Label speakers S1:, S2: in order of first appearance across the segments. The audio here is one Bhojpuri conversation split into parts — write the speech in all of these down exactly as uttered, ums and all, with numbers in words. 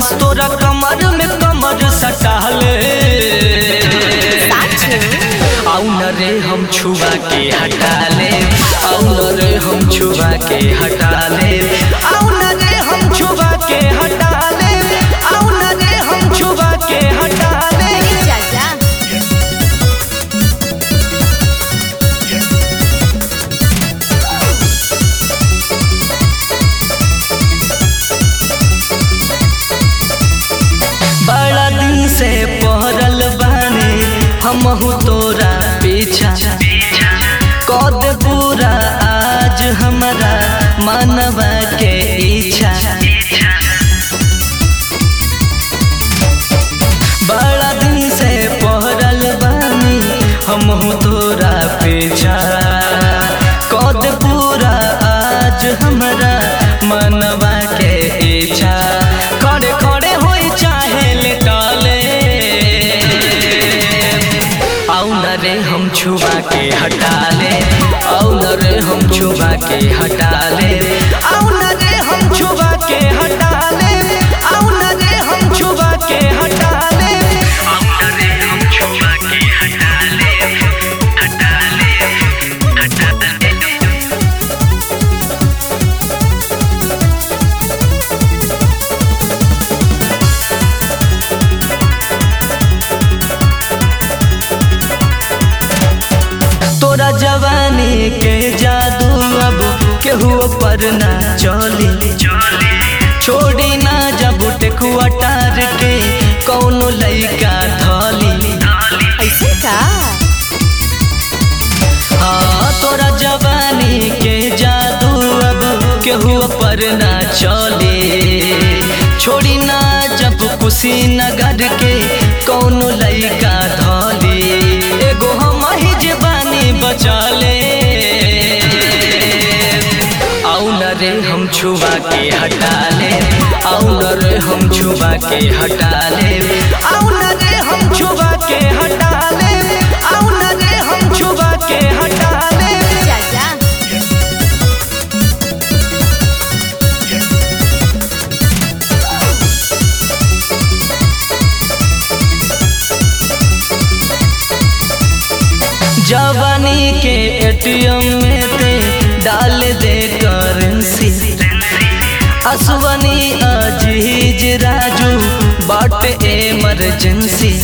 S1: तोरा कमर में कमर सटा ले आउ न रे हम छुआ के हटा ले आउ न रे हम छुआ के हटा ले आउ न रे हम छुआ के हटा ले आउ न रे हम छुआ के हटा ले बड़ा दिन से पहरल बाने हमहू तोरा पीछा कद पूरा आज हमारा मानवा के इच्छा बड़ा दिन से पहरल बानी हमहू तोरा पीछा कद पूरा आज हमारा मानवा के इच्छा खड़े खड़े होई चाहे लेटाले आउ न रे हम छुआ के हटा ले आउ न रे हम छुआ के हटा ले आउ न रे हम छुआ के हटा ले आउ न रे हम छुआ के हटा ले आउ न रे हम छुआ के हटा ले हटा ले हटा ले तोरा जवानी के जादू अब केहू पर ना चली छोड़ी ना जब टेकुआ टार के कौनो लइका धली
S2: ऐसे का
S1: हाँ तोरा जवानी के जादू अब केहू पर ना चले छोड़ी ना जब कुशीनगर के कौनो लइका धली एगो हम ही जवानी बचा ले आउ न रे हम छुआ के हटा ले आउ न रे हम छुआ के हटा ले आउ न रे हम छुआ के हटा ले आउ न रे हम छुआ के हटा ले
S2: चाचा
S1: जवानी के एटीएम में ते डाल दे करेंसी असवनी अजीज राजू बाट इमरजेंसी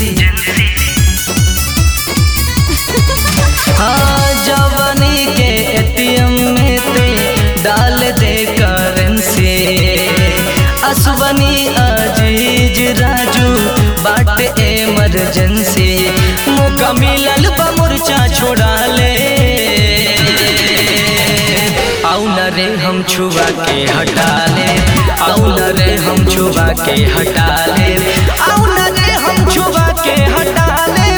S1: हाँ जवानी के एटीएम में ते डाल दे करेंसी असवनी अजीज राजू बाट इमरजेंसी मौका मिलल बा मोर्चा छोड़ा ले आउ न रे हम छुआ के हटा ले आउ न रे हम छुआ के हटा ले आउ न रे हम छुआ के हटा ले